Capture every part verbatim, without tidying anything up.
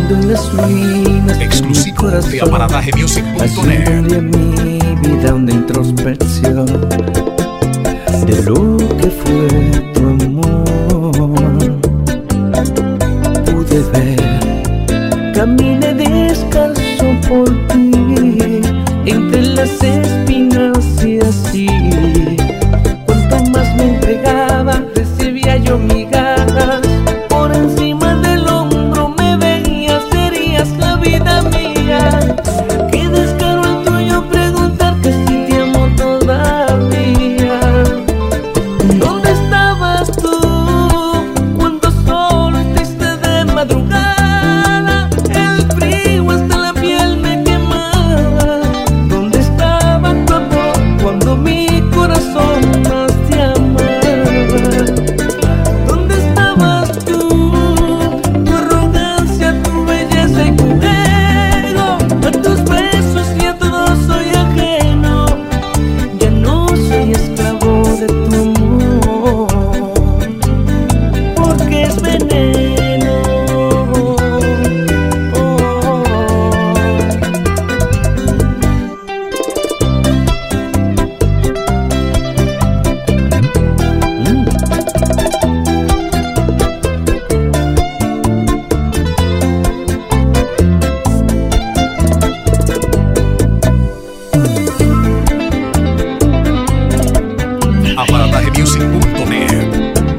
Viviendo en las ruinas exclusivo de, de aparataje music punto net. haciéndole a mi vida una introspección de lo que fue tu amor. Pude ver, caminé descalzo por ti entre las espinas y así. Cuanto más me entregaba, recibía yo migajas. Por encima del hombro me veías, serías la vida mía. Qué descaro el tuyo preguntar que si te amo todavía. ¿Dónde estabas tú cuando solo triste de madrugada el frío hasta la piel me quemaba? ¿Dónde estaba tu amor cuando mi corazón más te amaba? ¿Dónde estabas tú? Tu arrogancia, tu belleza y tu ego, a tus besos y a todo soy ajeno. Ya no soy esclavo de tu amor, porque es veneno. Mm. aparataje music punto net.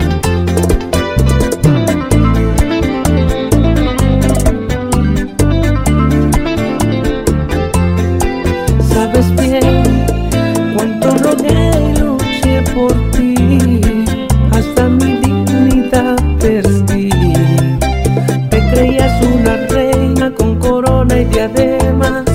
Sabes bien cuánto rogué y luché por ti, hasta mi dignidad perdí. Te creías una reina con corona y diadema,